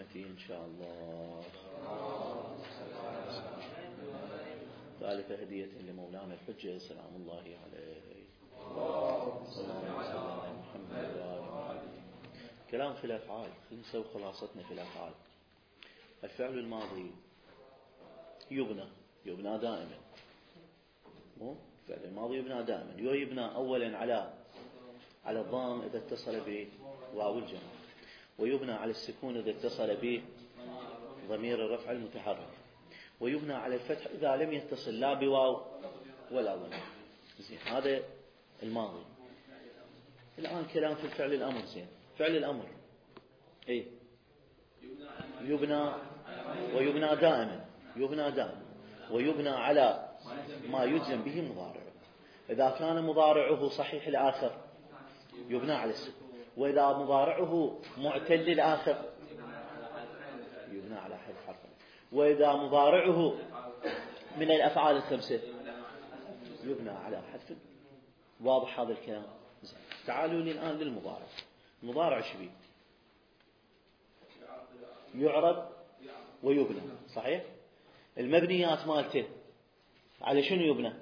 برحمته إن شاء الله. ذلك هدية لمولانا الحجة سلام الله عليه. صلى الله عليه وسلم محمد وآله. كلام في الأفعال، خلينا نسوي خلاصتنا في الأفعال. الفعل الماضي يبنى دائما، مو الفعل الماضي يبنى دائما. يبنى أولا على الضم إذا اتصل بواو الجمع، ويبنى على السكون إذا اتصل بضمير الرفع المتحرك، ويبنى على الفتح إذا لم يتصل لا بواو ولا ضمير. زين، هذا الماضي. الآن كلام في الفعل الأمر. زين، فعل الأمر يبنى دائما ويبنى على ما يجزم به مضارعه. إذا كان مضارعه صحيح الآخر يبنى على السكون، وإذا مضارعه معتل الآخر يبنى على حذف حرف، وإذا مضارعه من الأفعال الخمسة يبنى على حذف. واضح هذا الكلام؟ تعالوا لي الآن للمضارع. المضارع شبيه يعرب ويبنى، صحيح؟ المبنيات مالته على شنو يبنى؟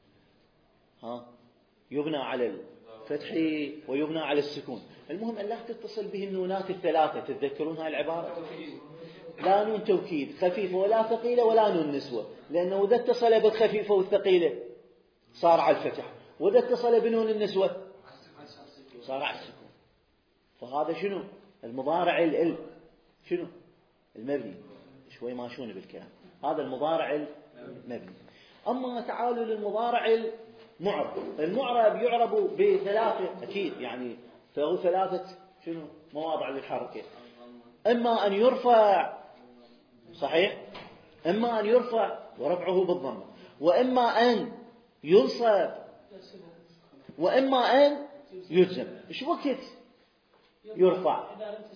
يبنى على الفتح ويبنى على السكون. المهم أن لا تتصل به النونات الثلاثة. تتذكرون هاي العبارة؟ لا نون توكيد خفيفة ولا ثقيلة ولا نون نسوة، لأنه إذا اتصل بالخفيفة والثقيلة صار على الفتح، وإذا اتصل بنون النسوة صار على السكون. فهذا شنو؟ المضارع شنو؟ المبني. شوي ماشون بالكلام. هذا المضارع المبني. أما تعالوا للمضارع المعرب. المعرب يعرب بثلاثة أكيد، يعني فهو ثلاثة شنو؟ مواضع للحركة. إما أن يرفع، صحيح؟ إما أن يرفع ورفعه بالضمة، وإما أن ينصب، وإما أن يجزم. إيش وقت يرفع؟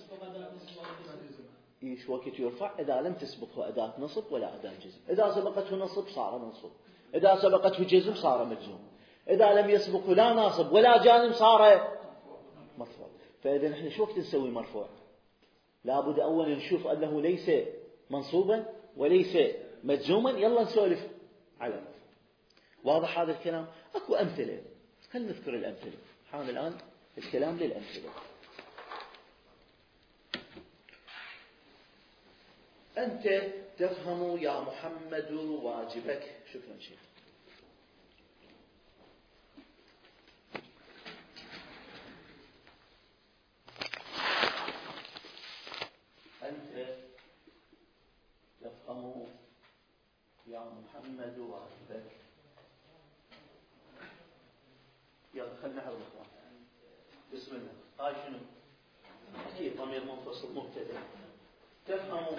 إيش وقت يرفع؟ إذا لم تسبقه أداة نصب ولا أداة جزم. إذا سبقته نصب صار منصوب، إذا سبقته جزم صار مجزوم، إذا لم يسبقه لا ناصب ولا جازم صار مرفوع. فإذا نحن شو وقت نسوي مرفوع؟ لابد أولا نشوف أنه ليس منصوبا وليس مجزوما، يلا نسولف على مرفوع. واضح هذا الكلام؟ أكو أمثلة، هل نذكر الأمثلة؟ حان الآن الكلام للأمثلة. أنت تفهم يا محمد واجبك. شكرا شيخ. أنت تفهم يا محمد واجبك. يلا خلنا نحضر الإخوان. بسم الله. هاي شنو؟ أكيد ضمير منفصل مبتدأ. تفهم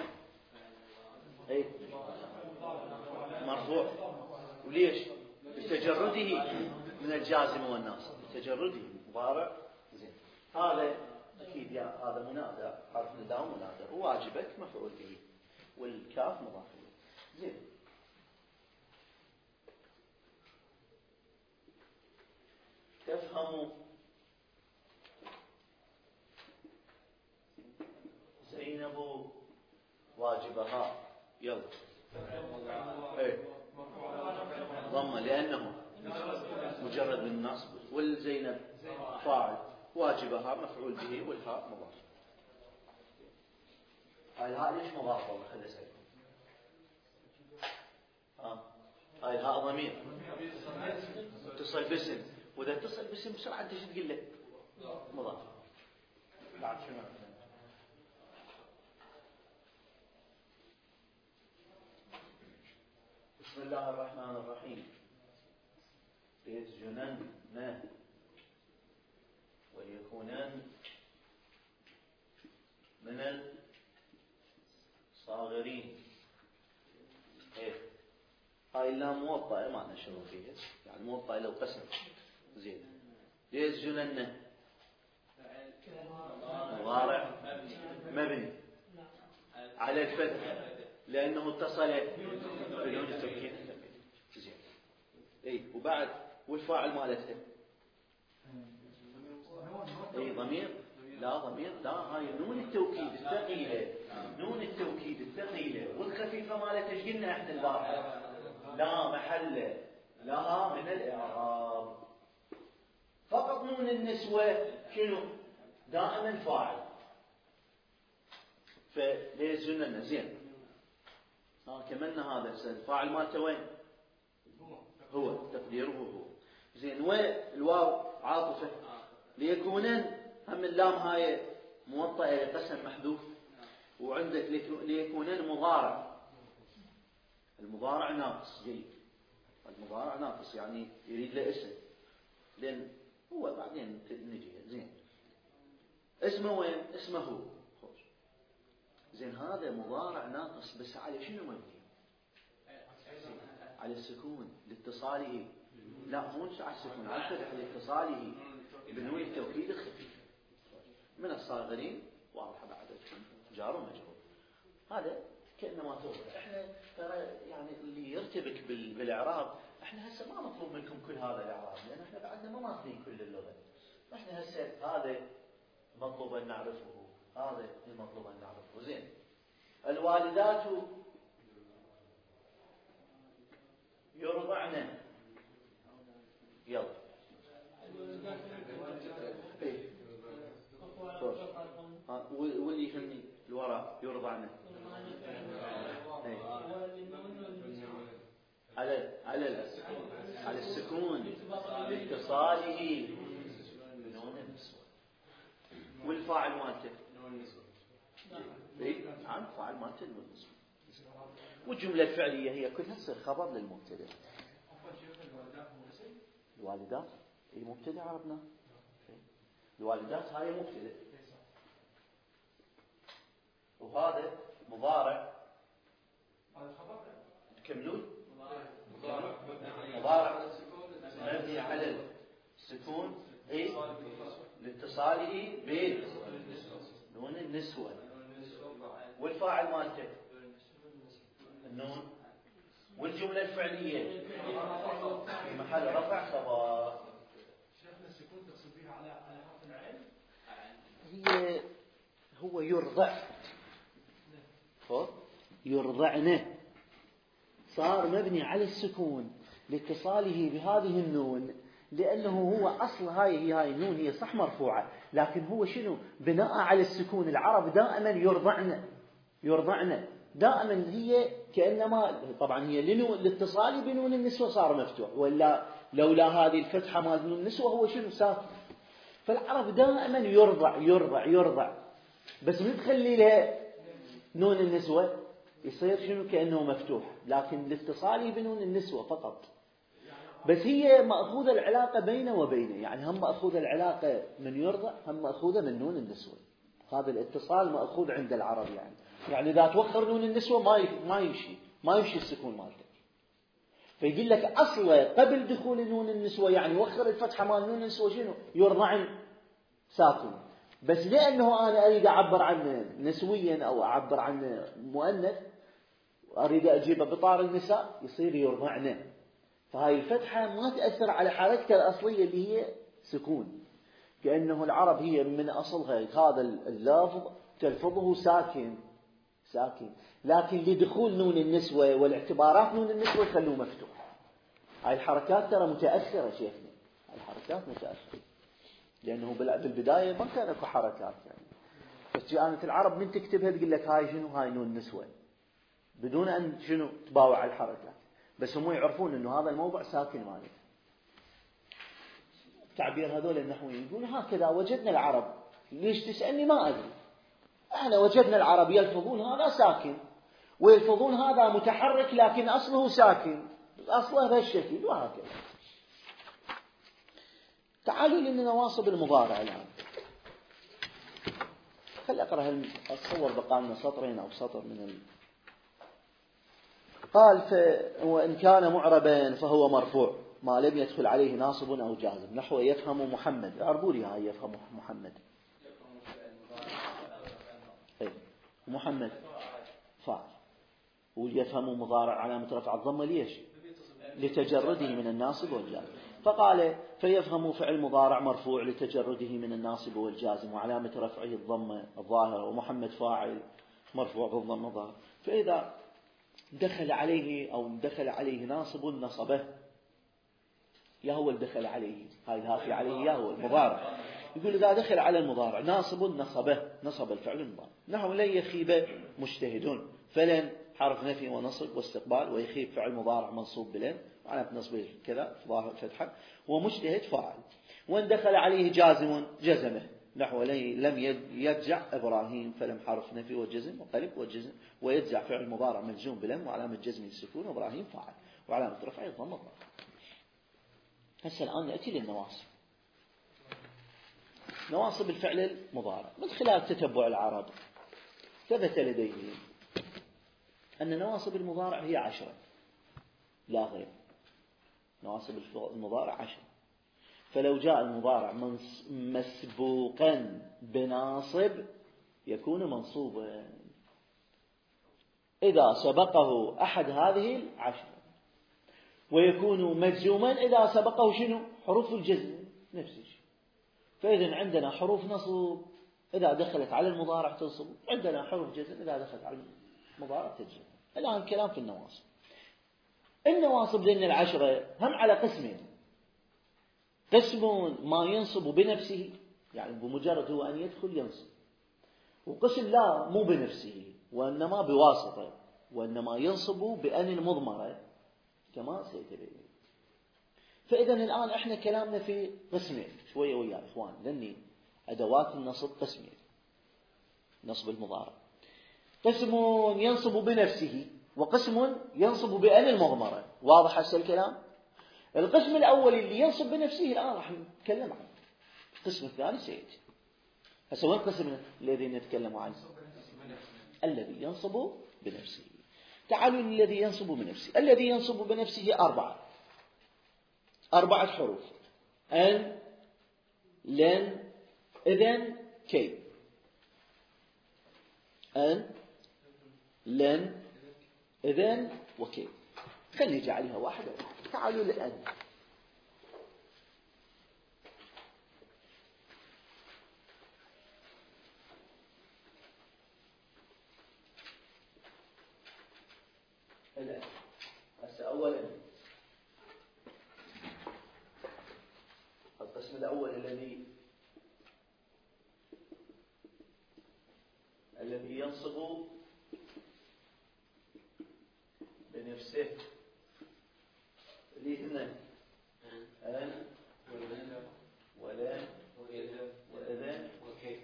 مرفوع. وليش؟ بتجرده من الجازم والناصب، بتجرده مضارع. زين، هذا أكيد يا هذا منادى، حرف نداء منادى. وواجبك مفعول به، والكاف مضاف إليه. زين، تفهم زينب واجبها. يلا ضمة لأنه مجرد من النصب، والزينب فاعل، واجبها مفعول به، والهاء مضاف. هاي الهاء ليش مضاف؟ والله خلي أسألكم. هاي الهاء ضمير اتصل باسم، وإذا اتصل باسم بسرعة أنت شو تقول له؟ مضاف. بعد شنو؟ بسم الله الرحمن الرحيم. ليسجنن وليكونن من الصاغرين. هاي اللام موطئة ما نشروا فيها، يعني موطئة لو قسم. زين، ليسجنن مضارع مبني على الفتح لأنه اتصل بدون التوكيد. زين، وبعد والفاعل مالته ضمير لا ضمير، لا، هاي نون التوكيد الثقيلة، نون التوكيد الثقيلة والخفيفة مالتها ايش قلنا احنا البارحة؟ لا محل لها من الإعراب. فقط نون النسوة شنو؟ دائما فاعل. فليش قلنا زين؟ كملنا هذا الفاعل مالته وين؟ هو تقديره هو. زين والواو عاطفة ليكونن، هم اللام هاي موطئة لقسم محذوف، وعندك ليكونن مضارع. المضارع ناقص، جيد، المضارع ناقص يعني يريد له اسم، لأن هو بعدين نجي. زين اسمه وين؟ اسمه هو. خوش. زين هذا مضارع ناقص، بس على شنو مبني؟ على السكون لاتصاله. لا مو على السكون، على الفتح لاتصاله بنون التوكيد الخفيف. من الصاغرين واضح بعد جار ومجرور. هذا كأنما توضح. احنا ترى يعني اللي يرتبك بالاعراب، احنا هسه ما مطلوب منكم كل هذا الاعراب، لان احنا بعدنا ما ماخذين كل اللغه. احنا هسه هذا مطلوب ان نعرفه، هذا المطلوب ان نعرفه. زين الوالدات يرضعن. يلا ايه واللي يهمني الوراء يرضعن على السكون لاتصاله بنون النسوة. والفاعل مالته اي نعم، فاعل مالته نون النسوة. والجملة الفعلية هي كلها تصير خبر للمبتدأ. الوالدات هي مبتدأ، عرفنا الوالدات هاي مبتدأ، وهذا مضارع. تكملون؟ مضارع مبني على السكون اي لاتصاله بنون النسوة. والفاعل مالته النون. والجملة الفعلية في محل رفع خبر. شيخنا السكون تقصد بها على حرف العين؟ هو يرضع، يرضعنه، صار مبني على السكون لاتصاله بهذه النون، لأنه هو أصل هاي النون هي صح مرفوعة، لكن هو شنو؟ بناء على السكون. العرب دائما يرضعن دائما، هي كأنما طبعا هي لاتصاله بنون النسوة صار مفتوح، ولا لولا هذه الفتحة مال نون النسوة هو شنو؟ ساكن. فالعرب دائما يرضع بس من تخلي له نون النسوة يصير شنو؟ كأنه مفتوح، لكن لاتصاله بنون النسوة فقط. بس هي مأخوذة العلاقة بينه وبينه، يعني هم مأخوذة العلاقة من يرضع، هم مأخوذة من نون النسوة. هذا الاتصال مأخوذ عند العرب. يعني إذا توخر نون النسوة ما يمشي السكون مالته. فيقول لك أصله قبل دخول نون النسوة، يعني وخر الفتحة مال نون النسوة شنو؟ يرضعن ساكن. بس لأنه أنا أريد أعبر عنه نسويا أو أعبر عنه مؤنث، أريد أجيبه بطار النساء، يصير يرضعن. فهاي الفتحة ما تأثر على حركته الأصلية اللي هي سكون، كأنه العرب هي من أصلها هذا اللفظ تلفظه ساكن، لكن لدخول نون النسوة والاعتبارات نون النسوة يخلوه مفتوح. هاي الحركات ترى متأثرة شيخنا، هاي الحركات متأثرة، لأنه بالبداية ما كان اكو حركات بس كانت العرب من تكتبها تقول لك هاي شنو؟ هاي نون نسوة، بدون أن شنو تباوع الحركات، بس هم يعرفون إنه هذا الموضع ساكن مالك. تعبير هذول النحويين يقول هكذا وجدنا العرب. ليش تسألني؟ ما أدري. احنا وجدنا العرب يلفظون هذا ساكن ويلفظون هذا متحرك، لكن أصله ساكن، أصله بهالشكل، وهكذا. تعالوا لنا نواصب المضارع الآن. خل أقرأ أتصور بقى لنا سطرين أو سطر من قال وإن كان معربا فهو مرفوع ما لم يدخل عليه ناصب أو جازم، نحو يفهم محمد. اعربوا لي هاي يفهم محمد. محمد فاعل، ويفهم مضارع علامة رفع الضمة. ليش؟ لتجرده من الناصب والجازم. فقال فيفهم فعل مضارع مرفوع لتجرده من الناصب والجازم وعلامة رفعه الضمة الظاهرة ومحمد فاعل مرفوع بالضمة الظاهرة. فإذا دخل عليه ناصب نصبه، يا هو دخل عليه، هاي الهافي عليه يا هو المضارع. يقول إذا دخل على المضارع ناصب نصبه، نصب الفعل المضارع. نحو لن يخيب مجتهد، فلن حرف نفي ونصب واستقبال، ويخيب فعل مضارع منصوب بلن وعلامة نصبه كذا ظاهر فتحة، ومجتهد فاعل. وان دخل عليه جازم جزمه، نحو لم يدجع إبراهيم، فلم حرف نفي وجزم وقلب وجزم، ويدجع فعل مضارع مجزوم بلم وعلامة جزم السكون، وإبراهيم فاعل وعلامة رفعه الضمة الظاهرة. هسه الآن نأتي للنواصب. نواصب الفعل المضارع من خلال تتبع العرب ثبت لديهم أن نواصب المضارع هي 10 لا غير. نواصب المضارع 10. فلو جاء المضارع مسبوقا بناصب يكون منصوبا إذا سبقه أحد هذه 10، ويكون مجزوما إذا سبقه شنو؟ حروف الجزم نفس الشيء. فإذا عندنا حروف نصب إذا دخلت على المضارع تنصب، عندنا حروف جزم إذا دخلت على المضارع تجزم. الآن الكلام في النواصب. النواصب لأن 10 هم على قسمين: قسم ما ينصب بنفسه، يعني بمجرد هو أن يدخل ينصب، وقسم لا مو بنفسه وإنما بواسطة، وإنما ينصب بأن المضمرة كما سيتبين. فإذا الآن إحنا كلامنا في قسمين شوية ويا إخوان، لأني أدوات النصب قسمين. نصب المضارع قسم ينصب بنفسه وقسم ينصب بأن المضمرة. واضح هسه الكلام؟ القسم الأول اللي ينصب بنفسه الآن راح نتكلم عنه، القسم الثاني سيأتي. هسه وين القسم الذي نتكلم عنه؟ الذي ينصب بنفسه. تعالوا للذي ينصب بنفسه. الذي ينصب بنفسه 4 حروف: أن، لن، إذن، كي. أن، لن، إذن، وكي. خلي نجي عليها واحدة. تعالوا للأن. الأن هسه أولا القسم الأول الذي ينصب بنفسه اللي هنا أن ولن وإذن وكيف.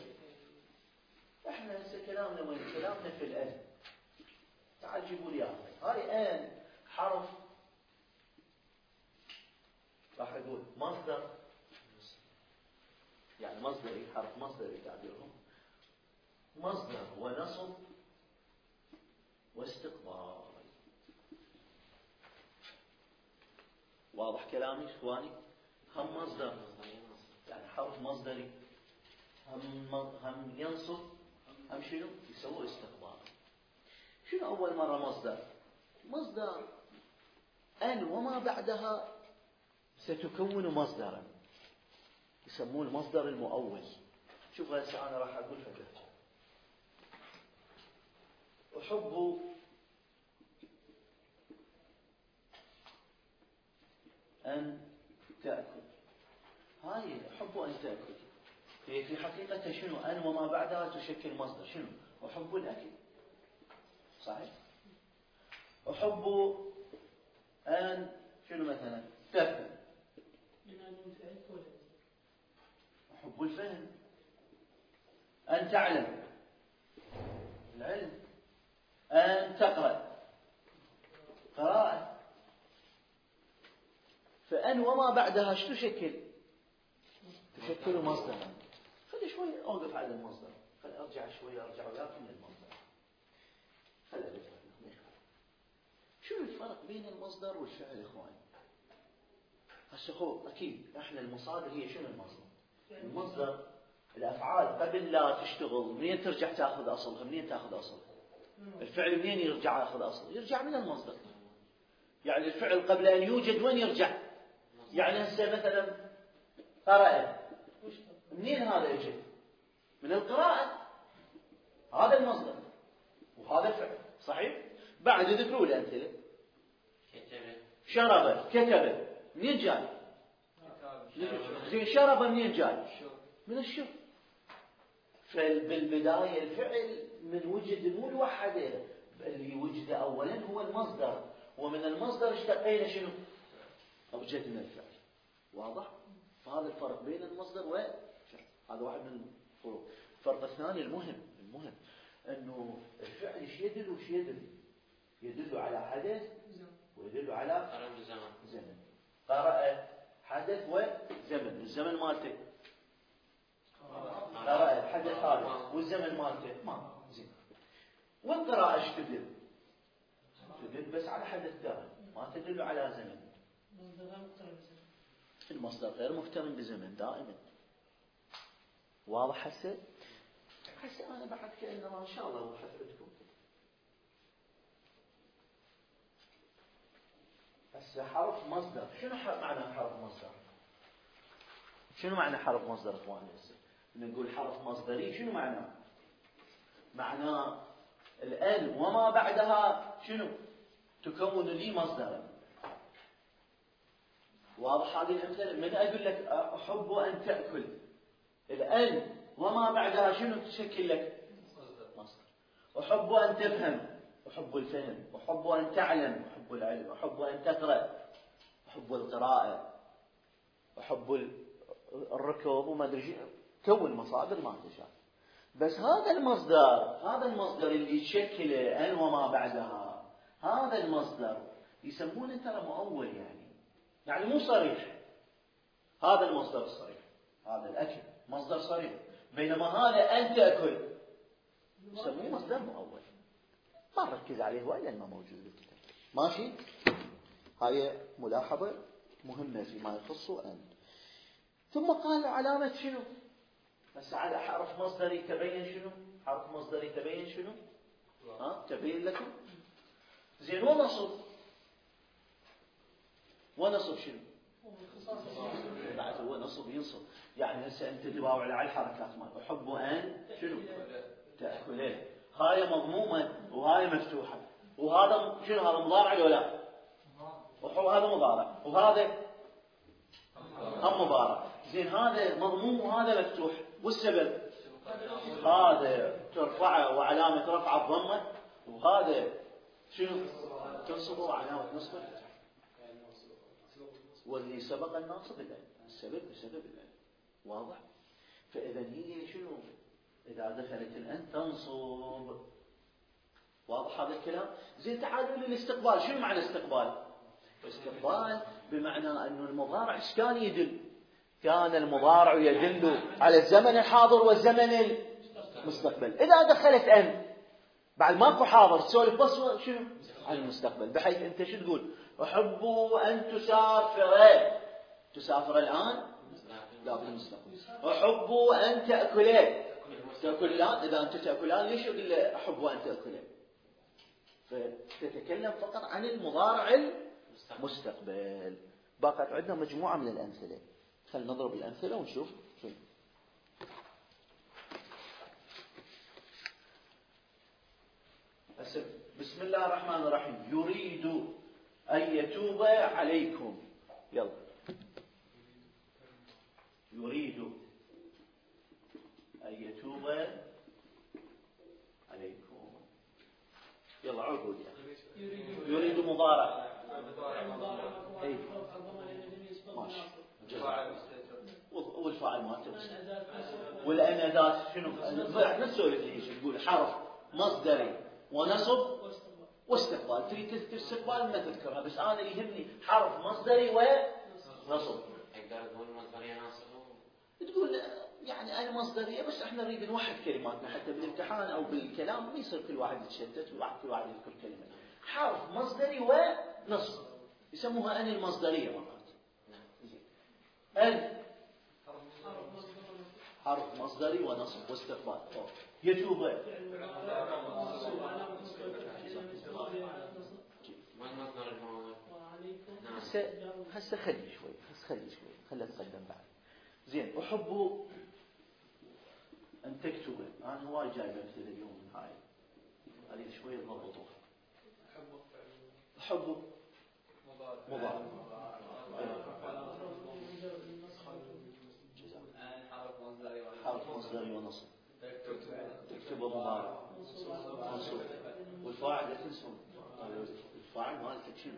احنا هسه كلامنا وين؟ كلامنا في الأن. تعال جيبوا لي هاي أن حرف، راح أقول مصدر، يعني مصدري، حرف مصدري تعبيرهم، مصدر ونصب واستقبال. واضح كلامي إخواني؟ هم مصدر يعني حرف مصدري، هم ينصب، هم شنو يسوي استقبال. شنو أول مرة مصدر أن وما بعدها ستكون مصدرا يسموه المصدر المؤول. شوف هسه أنا راح أقول فكرة. أحب أن تأكل. هاي أحب أن تأكل هي في حقيقة شنو؟ أن وما بعدها تشكل مصدر. شنو؟ أحب الأكل، صحيح؟ أحب أن شنو مثلا؟ تفهم. أحب الفهم. أن تعلم، العلم. أن تقرأ، قراءة. فأن وما بعدها شو تشكل؟ تشكل مصدرا. خلي شوي أوقف على المصدر، خلي أرجع وياكم للمصدر. خلي أرجع. شو الفرق بين المصدر والفعل إخواني؟ هسه أكيد إحنا المصادر هي شنو المصدر؟ المصدر الأفعال قبل لا تشتغل منين ترجع تأخذ أصلها؟ منين تأخذ أصلها؟ الفعل منين يرجع يأخذ أصله؟ يرجع من المصدر. يعني الفعل قبل أن يوجد وين يرجع؟ يعني هسه مثلا قرأ، منين هذا اجى؟ من القراءة، هذا المصدر وهذا الفعل، صحيح؟ بعد ذكروا لي أمثلة. شرب، كتب، منين جاي؟ زين شرب منين جاي؟ من الشرب. فبالبداية الفعل من وجد مو الوحدة، اللي وجد أولا هو المصدر، ومن المصدر اشتقينا شنو؟ أوجدنا الفعل. واضح؟ فهذا الفرق بين المصدر والفعل، هذا واحد من الفروق. الفرق الثاني المهم أنه الفعل ايش يدل وش يدل؟ يدل على حدث ويدل على زمن. قرأ حدث وزمن، الزمن مالته قرأ حدث هذا والزمن مالته ما زين. والقراءة ايش تدل؟ تدل بس على حدث دائم، ما تدل على زمن. المصدر غير مقترن بزمن دائما. واضح هسه أنا بعد كأنما إن شاء الله أبحث عندكم. هسه حرف مصدر، شنو معنى حرف مصدر؟ شنو معنى حرف مصدر إخواني؟ هسه نقول حرف مصدري شنو معناه؟ معناه الآن وما بعدها شنو؟ تكون لي مصدرا. واضح هذه الأمثلة؟ من أقول لك أحب أن تأكل، الآن وما بعدها شنو تشكل لك؟ مصدر. أحب أن تفهم، أحب الفهم، أحب أن تعلم، أحب العلم، أحب أن تقرأ، أحب القراءة، أحب الركوب وما أدري شيء، كون مصادر ما تشاء. بس هذا المصدر اللي يشكله أن وما بعدها، هذا المصدر يسمونه ترى مؤول، يعني مو صريح. هذا المصدر الصريح، هذا الأكل مصدر صريح، بينما هذا أن تأكل يسموه مصدر مؤول. ما نركز عليه وإلا ما موجود بالكتاب. ماشي؟ هاي ملاحظة مهمة فيما يخص أن. ثم قال علامة شنو؟ بس على حرف مصدري تبين شنو؟ حرف مصدري تبين شنو؟ تبين لكم. زين ونصب شنو؟ بعد هو نصب ينصب. يعني هسه أنت تباوع على الحركات مال أحب أن شنو؟ تأكلين. هاي مضمومة وهاي مفتوحة، وهذا شنو؟ هذا مضارع ولا لا؟ وهذا مضارع وهذا هم مضارع. زين هذا مضموم وهذا مفتوح، والسبب هذا ترفعه وعلامة رفعه الضمة، وهذا شنو؟ تنصبه وعلامة نصبه الفتح. واللي سبق الناصب الآن، السبب بسبب الآن. واضح؟ فإذا هي شنو؟ إذا دخلت الآن تنصب. واضح هذا الكلام؟ زين تعالوا للاستقبال. شنو معنى استقبال؟ استقبال بمعنى أنه المضارع إيش كان يدل؟ كان المضارع يدل على الزمن الحاضر والزمن المستقبل. إذا دخلت أن بعد ماكو حاضر تسولف بس شنو؟ عن المستقبل، بحيث أنت شو تقول؟ أحب أن تسافر الآن؟ لا، بالمستقبل. أحب أن تأكلين؟ تأكلان؟ إذا أنت تأكلان ليش يقول أحب أن تأكلين؟ فتتكلم فقط عن المضارع المستقبل. بقت عندنا مجموعة من الأمثلة، خلينا نضرب الأمثلة ونشوف شنو. بسم الله الرحمن الرحيم. يريد أن يتوب عليكم. يلا. يريد أن يتوب عليكم. يلا عقود يعني. يريد مضارع. أي. ماشي. والفاعل ما تبص. والأن أداة شنو؟ نسولف ليش تقول حرف مصدري ونصب واستقبال. تريد تذكر استقبال ما تذكرها، بس أنا اللي يهمني حرف مصدري ونصب. تقول يعني أنا مصدرية، بس احنا نريد نوحد كلماتنا حتى بالامتحان أو بالكلام ما يصير كل واحد يتشتت، كل واحد يذكر كلمة. حرف مصدري ونصب يسموها أن المصدرية مرات. أن حرف مصدري ونصب واستقبال. يتوب هسه خلي شوي خلي اتقدم بعد. زين. احب ان تكتب. انا هواي جايب امثله اليوم من هاي اريد شوي تضبطوها. احب مضارع حرف مصدري ونصب. تكتبه مضارع منصوب والفاعل لا تنسون. الفاعل مالتك شنو؟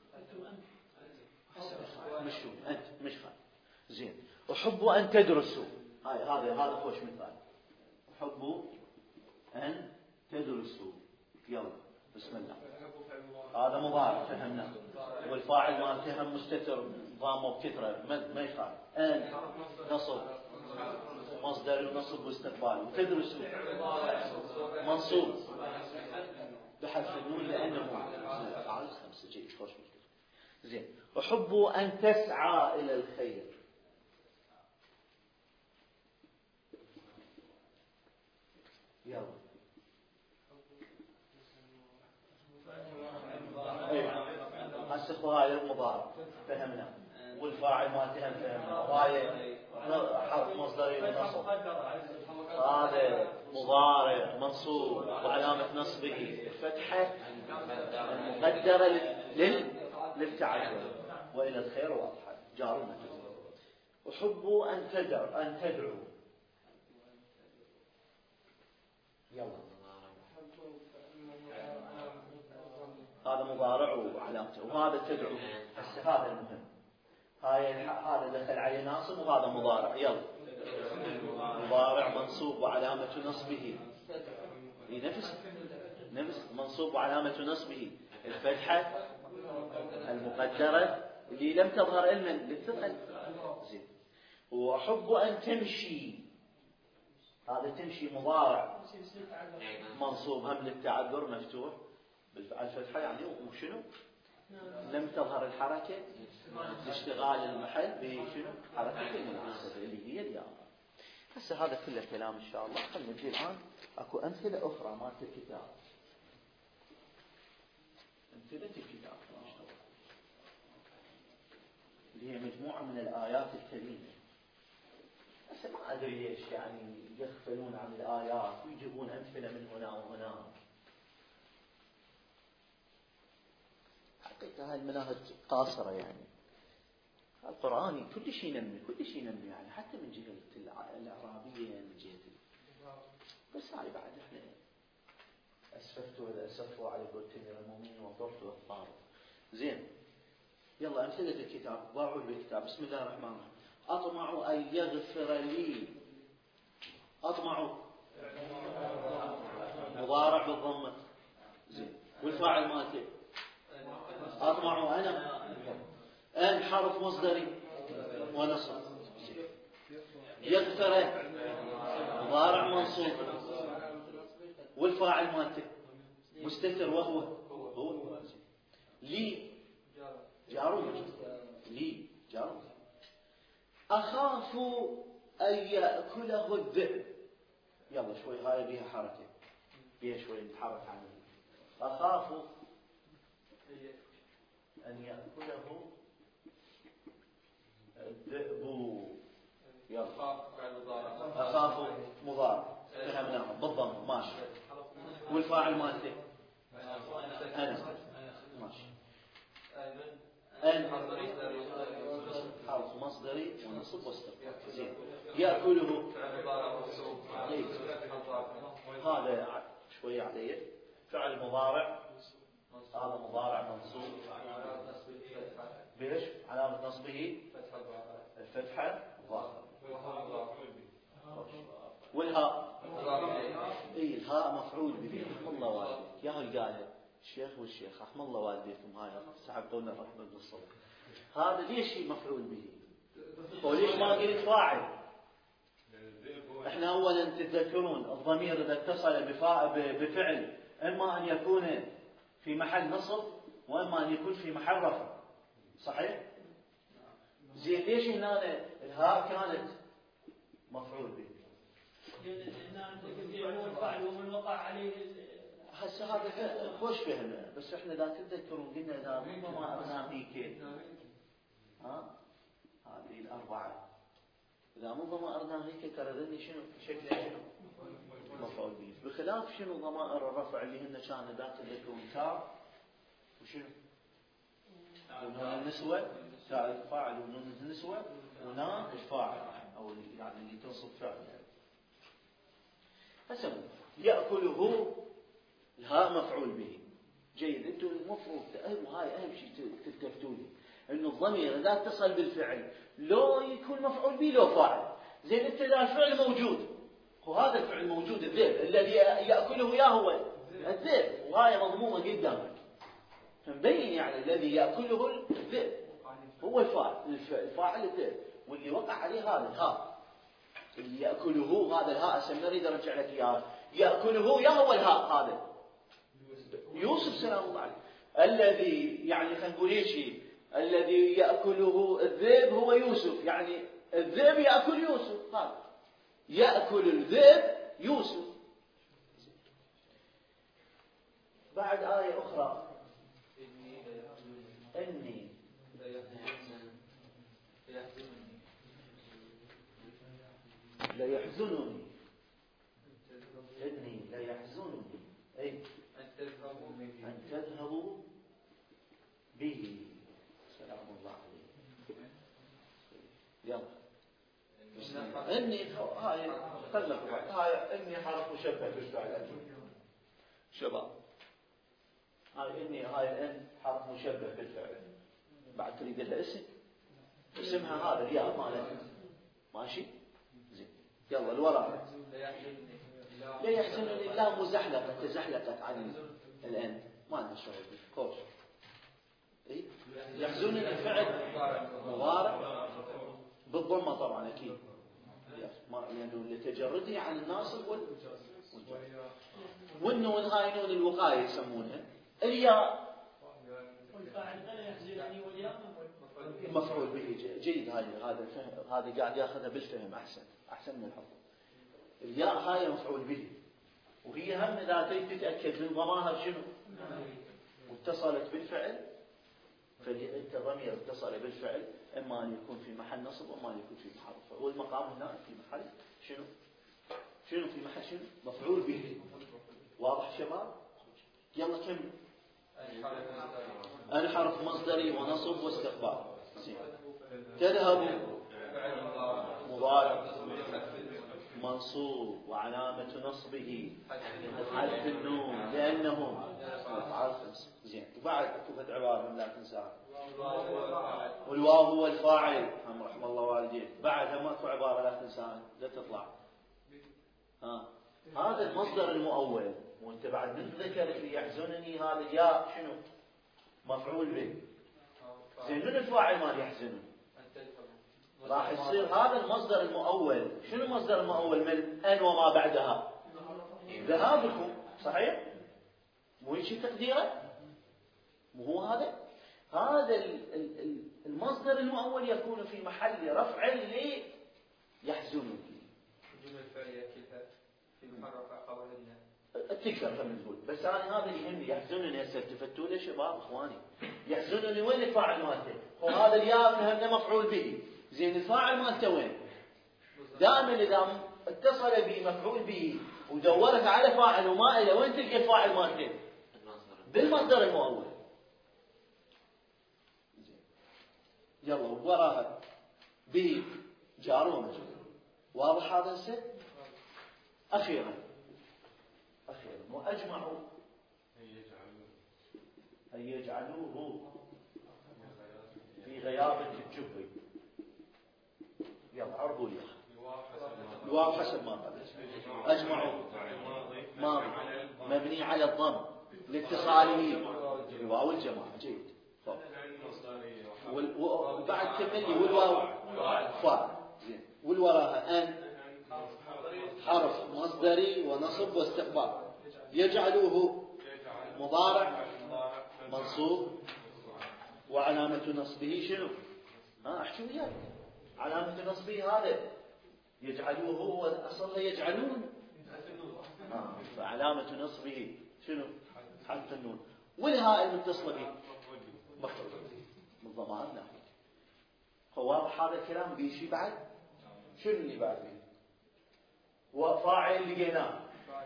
انت مش فاعل. زين. احب ان تدرسوا. هذا خوش مثال. احب ان تدرسوا. يلا بسم الله. هذا مضارع فهمنا. والفاعل مالته هم مستتر ضامه بكثره ما يخالف. ان نصب مصدر ونصب واستقبال. وتدرسوا منصوب بحذف النون لانه على 5 شيء خوش مثال. زين. احب ان تسعى الى الخير. يلا. هسه هاي المضارع فهمنا. والفاعل مالته هم فهمنا. هاي حرف مصدري ونصب. هذا مضارع منصوب وعلامة نصبه الفتحة المقدرة للتعجب وإلى الخير واضحة. جار ومجرور. أحب أن تدعو. يلا. هذا مضارع وعلامته. وهذا تدعو. هذا المهم. هذا دخل عليه ناصب وهذا مضارع. يلا. مضارع منصوب وعلامة نصبه نفس منصوب وعلامة نصبه الفتحة المقدرة اللي لم تظهر علما للثقل. زين. وأحب أن تمشي. هذا تمشي مضارع منصوب هم للتعذر مفتوح الفتحة يعني وشنو؟ لم تظهر الحركة لاشتغال المحل بشنو؟ حركة المناسبة اللي هي الياء. هسه هذا كله كلام إن شاء الله. خلينا نجي الآن أكو أمثلة أخرى مالت الكتاب. أمثلة الكتاب اللي هي مجموعة من الآيات الكريمة. هسه ما أدري ليش يعني يغفلون عن الآيات ويجيبون أمثلة من هنا وهنا. حقيقة هاي المناهج قاصرة يعني. القرآني كل شيء ينمي يعني حتى من جهة الإعرابية من جهة بس هاي بعد احنا أسففتوا إذا أسفوا على قولة أمير المؤمنين وضرتوا أطفال. زين. يلا أمثلة الكتاب. ضعوا بالكتاب. بسم الله الرحمن الرحيم. أطمع أن يغفر لي. أطمع مضارع بالضمة. زين. والفاعل مالته أطمع أنا. أن حرف مصدري ونصب. يغفر مضارع منصوب والفاعل مالته مستتر وهو لي جار ومجرور. لي جار ومجرور. أخاف أن يأكله الذئب. يلا شوي هاي بيها حركة بيها شوي نتحرك عنها. أخاف أن يأكله الذئب. يلا. أخاف مضارع فهمناها بالضم ماشي. والفاعل مالته أنا ماشي. أن حرف مصدري ونصب واستقبال. زين. يأكله هذا شوي عليه فعل مضارع. هذا مضارع منصوب بإيش؟ علامة نصبه الفتحة ظاهرة. والهاء الهاء مفعول به. رحم الله والديك. يا هل قالها الشيخ والشيخ رحم الله والديكم. هاي سحب قولنا رحمة بالصبر. هذا ليش مفعول به؟ وليش ما قلت فاعل؟ احنا اولا تتذكرون الضمير اذا اتصل بفعل اما ان يكون في محل نصب واما ان يكون في محل رفع. صحيح؟ زين. ليش هنا الهاء كانت مفعول به؟ هسه هذا خوش فهمنا بس احنا لا تتذكرون قلنا اذا ربما ابناء هيك هذه الأربعة إذا مو ضمائرنا هيك ترى ذني شنو شكلها شنو مفعول به، بخلاف شنو ضمائر الرفع اللي هن كان ذات الذكر تاء وشنو ونون النسوة، تاء الفاعل ونون النسوة ونون الفاعل أو يعني اللي تنصب فعل. هسه يأكله الهاء مفعول به. جيد، انتم المفروض هاي اهم شيء تلتفتوا لي انه الضمير اذا اتصل بالفعل لو يكون مفعول به لو فاعل. زين انت اذا الفعل موجود وهذا الفعل موجود الذئب الذي ياكله يا هو الذئب وهاي مضمومه قدامك فمبين يعني الذي ياكله الذئب هو الفاعل الذئب واللي وقع عليه هذا الهاء اللي ياكله هذا الهاء اسميه اريد ارجع لك اياه ياكله يا هو الهاء هذا يوسف سلام الله عليه الذي يعني خلينا نقول ايش الذي ياكله الذئب هو يوسف يعني الذئب ياكل يوسف هذا ياكل الذئب يوسف. بعد آية أخرى إني ليحزنني إني ليحزنني أي أن تذهبوا به سلام الله عليه. يلا إني هاي إني حرف مشبه بالفعل شباب هاي الإن حرف مشبه بالفعل بعد تريد لها اسمها هذا الياء مالها ماشي زين. يلا الوراء لا يحزنني لا مزحلقة تزحلقت عن الإن ما لنا شغل خوش إيه يحزنني الفعل مضارع بالضمة طبعا أكيد لأنه لتجرده عن الناصب والنون هاي نون الوقاية يسمونها الياء والفاعل لا يحزنني والياء مفعول به. جيد هذا قاعد ياخذها بالفهم أحسن من الحفظ. الياء هاي مفعول به وهي هم إذا تتأكد من ضمائر شنو واتصلت بالفعل فالضمير اتصل بالفعل إما أن يكون في محل نصب وإما أن يكون في محل رفع والمقام هنا في محل شنو في محل شنو مفعول به. واضح شباب؟ يلا كمل. أن حرف مصدري ونصب واستقبال. تذهب مضارع منصوب وعلامة نصبه حذف النون لأنه أفعال خمس. زين وبعد كفت عبارة لا تنساها والواو هو الفاعل رحم الله والديك. بعدها ماكو عبارة لا تنساها لا تطلع هذا المصدر المؤول وانت بعد من ذكرت لي يحزنني هذا الياء شنو مفعول به. زين من الفاعل مال يحزنني راح يصير هذا المصدر المؤول. شنو المصدر المؤول من أن وما بعدها ذهابكم صحيح مو شيء تقديره مو هو هذا المصدر المؤول يكون في محل رفع لي يحزنني الجملة الفعلية كيف في محرف خبر تقدر خلينا نقول بس أنا هذا اللي يهمني يحزنني هسه التفتوا لي شباب إخواني يحزنني وين الفاعل مالته وهذا الياء فهمنا مفعول به. زين الفاعل مالته وين؟ دائما إذا اتصل به مفعول به ودورت على فاعل وما إلى وين تلقى الفاعل مالته بالمصدر المؤول. يلا وراها به جار ومجرور. واضح هذا هسه؟ أخيرا وأجمعوا أن يجعلوه في غيابة الجب. يلا عرضوا لي الواو حسب ما قال أجمعوا ماضي مبني على الضم لاتصاله الواو الجماعة. جيد وبعد كملي والواو فاعل والوراها أن حرف مصدري ونصب واستقبال يجعلوه مضارع منصوب وعلامة نصبه شنو احكي وياك علامة نصبه هذا يجعلوه هو أصلا يجعلون فعلامة نصبه شنو حذف النون والهاء المتصلة به مفعول من ضمائر نحو. هو واضح هذا الكلام؟ بيه شيء بعد؟ شنو اللي بعد بيه؟ وفاعل لقيناه،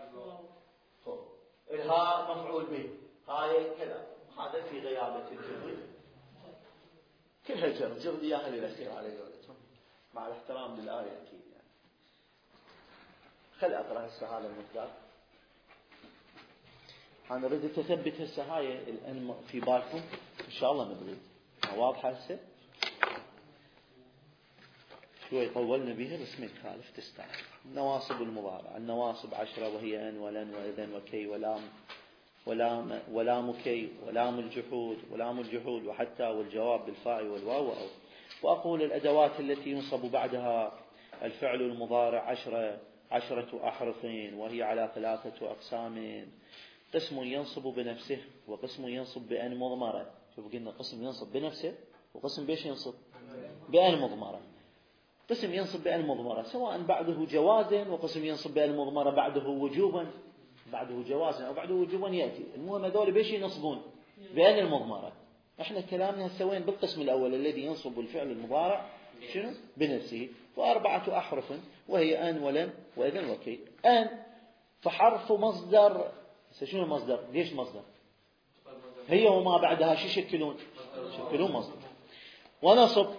الهاء مفعول به، هاي كذا، هذا في غيابة الجر كلها جر لي اياها للاخير على قولتهم، مع الاحترام للآية اكيد يعني. خل اقرا هسه هذا المقدار. انا ردت اثبت هسه هاي الان في بالكم ان شاء الله نبغي واضحه هسه، شوي طولنا بها بس ما يخالف تستاهل. نواصب المضارع، النواصب 10 وهي ان ولن واذن وكي ولام كي ولام الجحود وحتى والجواب بالفاء والواو أو. وأقول الأدوات التي ينصب بعدها الفعل المضارع 10 أحرف وهي على 3 أقسام، قسم ينصب بنفسه وقسم ينصب بأن مضمرة. شوفوا قلنا قسم ينصب بنفسه وقسم بيش ينصب بأن مضمرة. قسم ينصب بأن مضمرة سواء بعده جوازا، وقسم ينصب بأن مضمرة بعده وجوبا، بعده جوازا أو بعده وجوبا يأتي. المهم هذول بيش ينصبون بأن المضمرة. احنا كلامنا سوين بالقسم الأول الذي ينصب الفعل المضارع شنو بنفسه، و4 أحرف وهي أن ولن وإذن وكي. أن فحرف مصدر. شنو المصدر؟ ليش مصدر؟ هي وما بعدها شو يشكلون مصدر. ونصب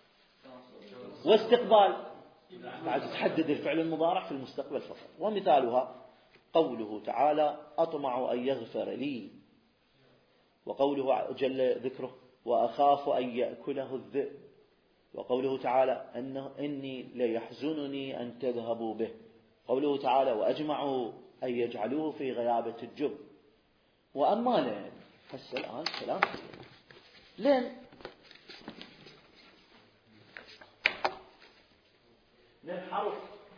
واستقبال بعد تحدد الفعل المضارع في المستقبل فقط. ومثالها قوله تعالى أطمع أن يغفر لي، وقوله جل ذكره وأخاف أن يأكله الذئب، وقوله تعالى إني ليحزنني أن تذهبوا به، قوله تعالى وأجمعوا أن يجعلوه في غيابة الجب. وأما لن هسه الآن كلام لن حرف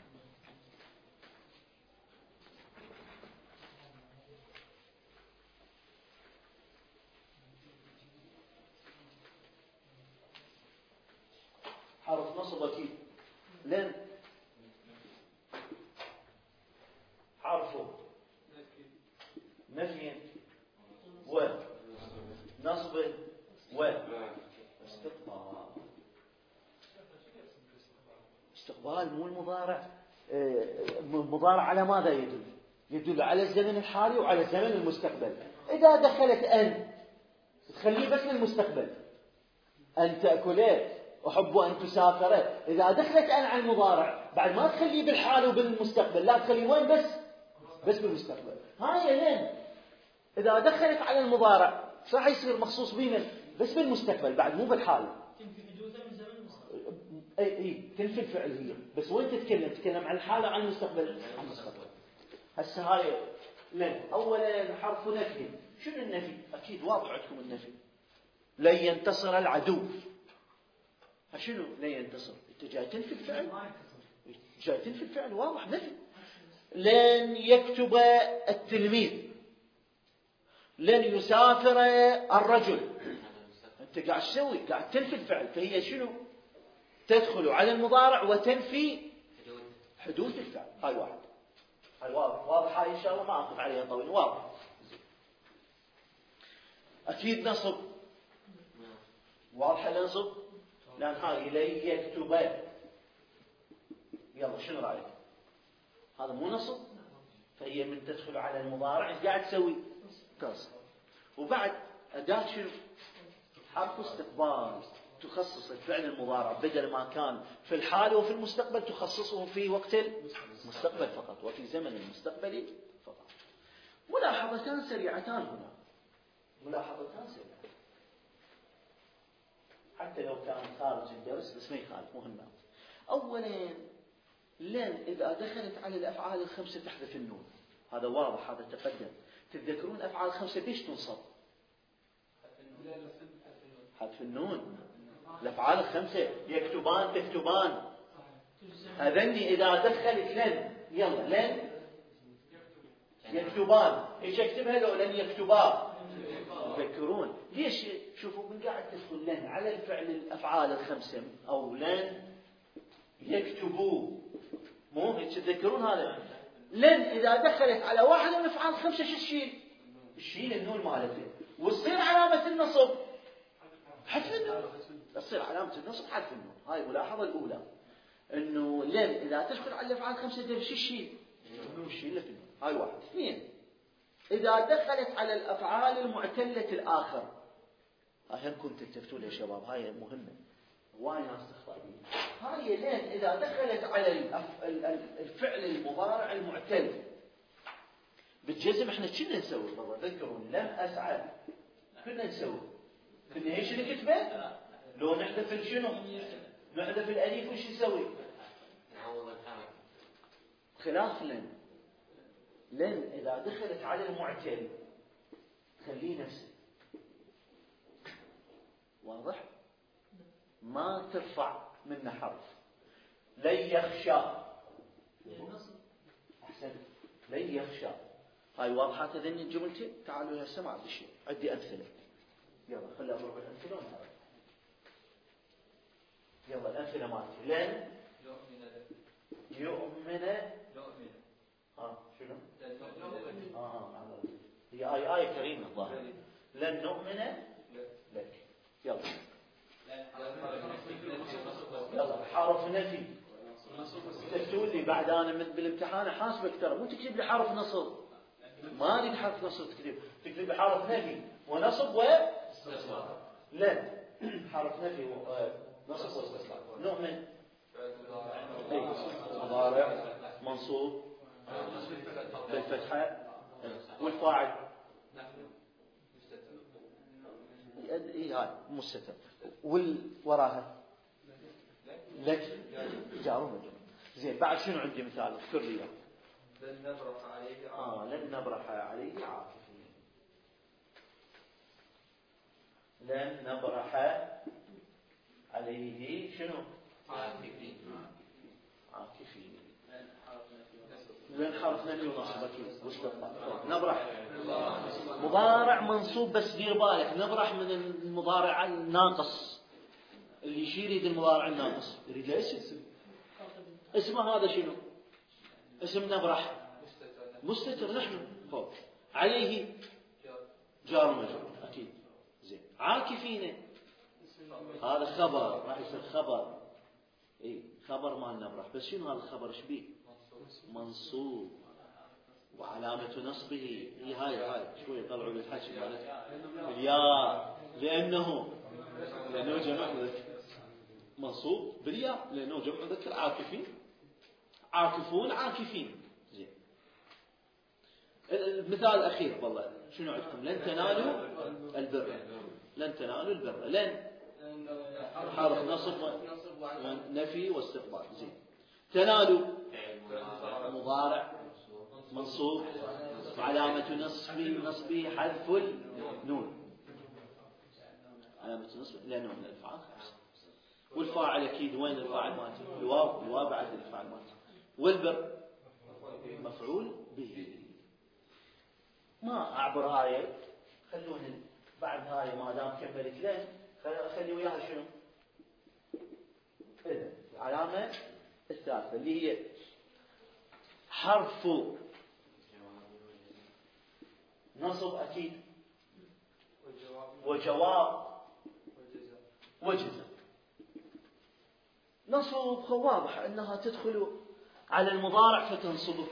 نصب أكيد. لن حرفه نفي ونصب استقبال مو المضارع. المضارع على ماذا يدل؟ يدل على الزمن الحالي وعلى الزمن المستقبل. إذا دخلت أن تخليه بس للمستقبل، أن تأكله أحب أن تسافر. إذا دخلت أن على المضارع بعد ما تخليه بالحال وبالمستقبل، لا تخليه وين بس بالمستقبل. هاي لين إذا دخلت على المضارع راح يصير مخصوص بينا بس بالمستقبل بعد مو بالحال. اي تنفي الفعل هي، بس وين تتكلم عن الحال عن المستقبل؟ عن المستقبل. هسه هاي لين أولا حرف نفي. شنو النفي؟ أكيد واضح عندكم النفي. لن ينتصر العدو. شنو لن ينتصر؟ انت جاي تنفي الفعل، واضح نفي. لن يكتب التلميذ، لن يسافر الرجل. انت قاعد تسوي قاعد تنفي الفعل، فهي شنو؟ تدخل على المضارع وتنفي حدوث الفعل. هاي واحد، هاي واضح هاي ان شاء الله ما اقف عليها طويل. واضح. اكيد نصب واضحه نصب، لأن هاي لن يكتب. يلا شنو رأيك؟ هذا مو نصب، فهي من تدخل على المضارع ايش قاعد تسوي؟ تصب. وبعد أداة شنو؟ حرف استقبال، تخصص الفعل المضارع بدل ما كان في الحال وفي المستقبل تخصصه في وقت المستقبل فقط وفي زمن المستقبل فقط. ملاحظتان سريعتان هنا، ملاحظتان سريعتان حتى لو كان خارج الدرس بس ما يخالف، مهمة. أولا لن إذا دخلت على الأفعال الخمسة تحذف النون، هذا واضح، هذا تقدم. تتذكرون الأفعال الخمسة بيش تنصب؟ حذف النون. الأفعال الخمسة يكتبان تكتبان، هذني إذا دخلت لن، يلا لن يكتبان، إيش يكتبها لو لن يكتبان؟ تذكرون ليش؟ شوفوا من قاعد تدخل لن على الفعل الأفعال الخمسة، أو لن يكتبوا، مو هيك تذكرون هذا؟ لن إذا دخلت على واحد من الأفعال الخمسة شو تشيل؟ تشيل النون مالته، وتصير علامة النصب حذف النون تصير علامة النصب حذف النون. هاي الملاحظة الأولى، إنه لن إذا تدخل على الأفعال الخمسة دير شو الشيء؟ الشيء اللي في النون. هاي واحد. اثنين، إذا دخلت على الأفعال المعتلة الآخر، هاي هم كنت تلتفتون يا شباب، هاي مهمة، وايد ناس تخطأ بيها. هاي لن إذا دخلت على الفعل المضارع المعتل بالجزم، احنا كنا نسوي والله تذكرون لم أسعد، كنا نسوي في النهاية شنو كتبه؟ لو نحذف شنو؟ نحذف الأليف وش نسوي؟ خلاف لن. لن إذا دخلت على المعتل خليه نفسه، واضح؟ ما ترفع منه حرف. لن يخشى، أحسن، لن يخشى. هاي واضحة هذين الجملتين. تعالوا يا سماع بشيء، عندي أمثلة. يلا خلي أضرب الأمثلة ونعرف. يلا الأمثلة مالتي. لن يؤمن. شنو؟ هي آية كريمة الظاهر. لن نؤمن لك. يلا حرف نفي. تكتب لي بعد أنا بالامتحان حاسبك ترى، مو تكتب لي حرف نصب، ما أريد حرف نصب، تكتب لي حرف نفي ونصب واستثناء. لن حرف نفي ونصب واستثناء. نؤمن مضارع منصوب بالفتحة، والفاعل هاي مستتر، والوراها لك جار ومجرور. زين بعد شنو عندي مثال؟ اذكر لي اياه. لن نبرح عليه لن نبرح عليه عاكفين. لن نبرح عليه شنو؟ عاكفين. لن حرف نفي ونصب اكيد واستثناء. نبرح مضارع منصوب، بس دير بالك نبرح من المضارع الناقص، اللي يريد المضارع الناقص يريد له اسم. اسمه هذا شنو؟ اسم نبرح مستتر نحن فوق. عليه جار مجرور اكيد. زين عاكفين هذا خبر، راح يصير خبر. خبر مال نبرح، بس شنو هذا الخبر؟ ايش بيه؟ منصوب وعلامة نصبه هاي شوي طلعوا بالحكي مالك الياء، لأنه جمع مذكر منصوب بالياء، لأنه جمع مذكر عاكفين، عاكفون عاكفين. زين المثال الأخير والله شنو عندكم؟ لن تنالوا البر. لن تنالوا البر. لن حرف نصب ونفي واستقبال. زين تنالوا مضارع منصوب وعلامة نصبه حذف النون. علامة نصب لأنه من الأفعال خمسة. والفاعل أكيد وين الفاعل مالته؟ الواو بعد الفاعل مالته. والبر مفعول به. ما أعبر هاي، خلوني بعد هاي ما دام كملت لين خلي وياها شنو؟ إذا العلامة الثالثة اللي هي حرف نصب أكيد وجواب وجزم. نصب واضح أنها تدخل على المضارع فتنصبه.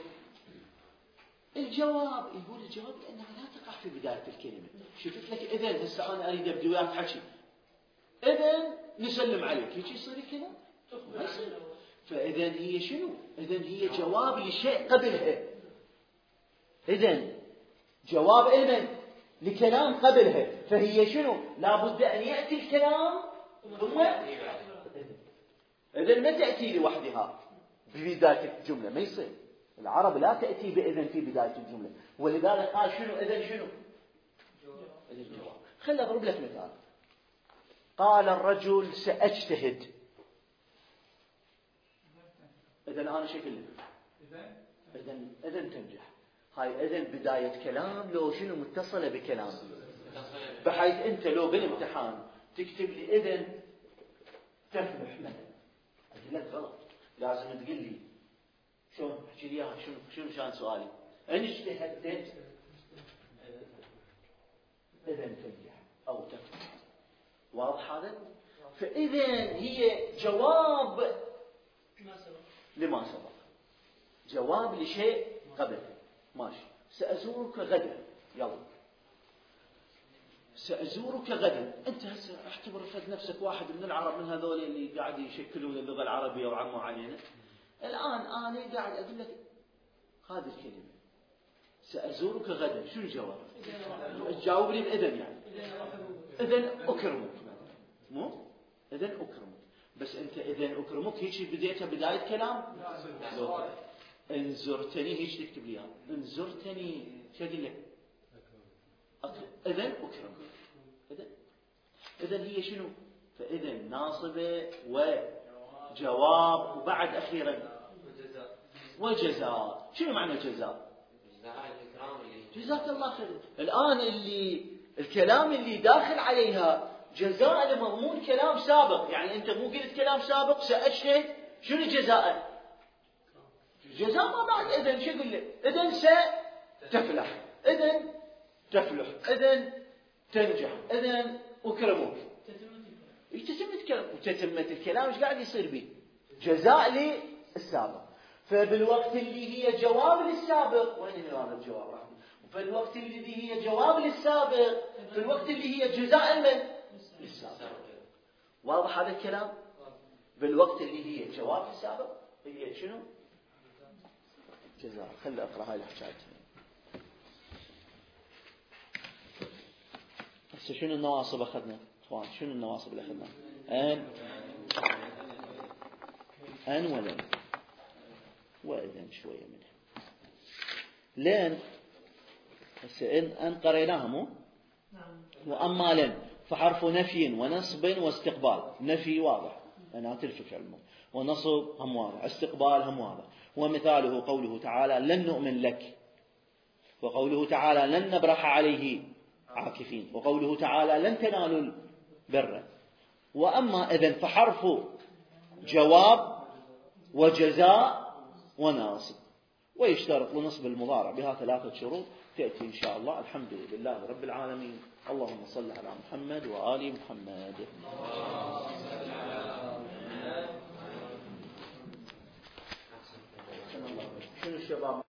الجواب يقول الجواب لأنها لا تقع في بداية الكلمة. شفت لك إذن هسه أنا أريد أبدي وياك حكي، إذن نسلم عليك هيك يصير الكلام؟ ما يصير. فإذن هي شنو؟ إذن هي جواب لشيء قبلها. إذن جواب إذن لكلام قبلها، فهي شنو؟ لابد أن يأتي الكلام ثم إذن ما تأتي لوحدها ببداية الجملة، ما يصير. العرب لا تأتي بإذن في بداية الجملة، ولذلك قال شنو إذن شنو؟ إذن جواب. خلي أضرب لك مثال. قال الرجل سأجتهد. إذن أنا شكل إذن تنجح. هاي إذن بداية كلام لو شنو متصلة بكلام، بحيث أنت لو بالامتحان تكتب لي إذن تفلح مثلا، أقول لك غلط، لازم تقول لي شلون احكي لي اياها. شنو شان سؤالي؟ ان اجتهدت إذن تنجح أو تفلح. واضح هذا؟ فإذا هي جواب لما سبق، جواب لشيء قبل. ماشي. سأزورك غدا، يلا سأزورك غدا. أنت هسه اعتبر فد نفسك واحد من العرب من هذول اللي قاعد يشكلون اللغة العربية وعموا علينا. الآن أنا قاعد أقول لك هذه الكلمة سأزورك غدا، شو الجواب؟ تجاوبني بإذن يعني. إذن أكرمك، مو؟ إذن أكرمك. بس أنت إذن أكرمك هيك بديتها بداية كلام؟ لا. إن زرتني هيك تكتب لي إن زرتني شو أقول لك؟ إذن أكرمك. إذن هي شنو؟ فإذن ناصبة وجواب وبعد أخيرا وجزاء. شنو معنى جزاء؟ جزاك الله خير. الآن الكلام اللي داخل عليها جزاء لمضمون كلام سابق. يعني أنت مو قلت كلام سابق سأجتهد، شنو جزاء؟ جزاء ما بعد إذن. شو أقول لك؟ إذن ستفلح، إذن تفلح، إذن تنجح، إذن أكرمك. تتمة الكلام ايش قاعد يصير به؟ جزاء للسابق. فبالوقت اللي هي جواب للسابق، وين هذا الجواب؟ فالوقت اللي هي جواب للسابق، في الوقت اللي هي جزاء للسابق. واضح هذا الكلام؟ بالوقت اللي هي جواب للسابق هي شنو؟ جزاء. خلي أقرأ هاي الحكاية. هسه شنو النواصب أخذنا؟ إخوان شنو النواصب اللي أخذنا؟ أن ولن وإذن شوية منها. لن هسه أن قريناها مو؟ وأما لن فحرف نفي ونصب واستقبال. نفي واضح أنا تلف فعل، ونصب هم واضح، استقبال هم واضح. ومثاله قوله تعالى لن نؤمن لك، وقوله تعالى لن نبرح عليه عاكفين، وقوله تعالى لن تنالوا البر. وأما إذن فحرف جواب وجزاء وناصب. ويشترط لنصب المضارع بها 3 شروط تأتي إن شاء الله. الحمد لله رب العالمين. اللهم صل على محمد وآل محمد. شنو الشباب